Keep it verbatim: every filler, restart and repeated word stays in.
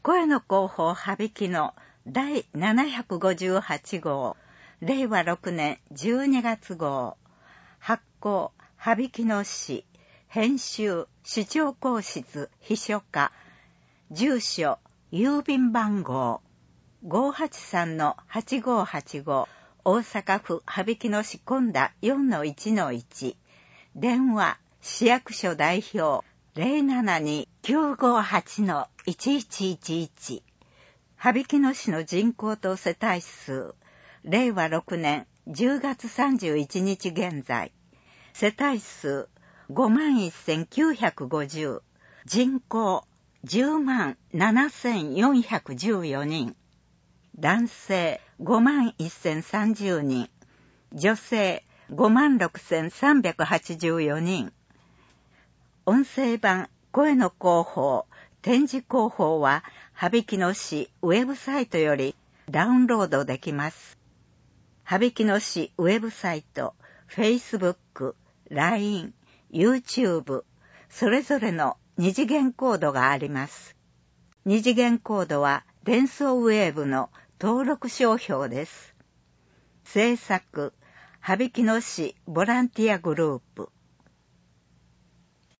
声の広報羽曳のだいななひゃくごじゅうはちごう、れいわろくねんじゅうにがつごう、発行羽曳野市、編集市長公室秘書課、住所郵便番号 ごーはちさんのはちごーはちご、大阪府羽曳野市今田 よんのいちのいち、電話市役所代表 ゼロななにきゅうごはちのいちいちいちいち、羽曳野市の人口と世帯数、れいわろくねんじゅうがつさんじゅういちにち現在、世帯数 ごまんせんきゅうひゃくごじゅう、人口じゅうまんななせんよんひゃくじゅうよにん、男性ごまんせんさんじゅうにん、女性ごまんろくせんさんびゃくはちじゅうよにん。音声版声の広報、展示広報は羽曳野市ウェブサイトよりダウンロードできます。羽曳野市ウェブサイト、Facebook、ライン、YouTube、それぞれの二次元コードがあります。二次元コードはデンソーウェーブの登録商標です。制作、羽曳野市ボランティアグループ。